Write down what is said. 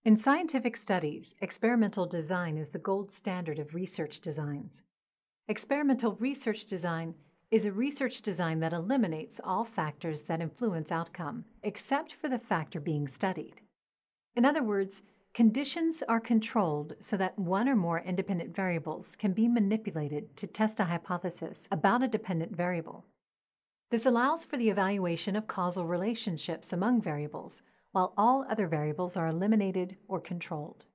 In scientific studies, experimental design is the gold standard of research designs. Experimental research design is a research design that eliminates all factors that influence outcome, except for the factor being studied. In other words, conditions are controlled so that one or more independent variables can be manipulated to test a hypothesis about a dependent variable. This allows for the evaluation of causal relationships among variables, while all other variables are eliminated or controlled.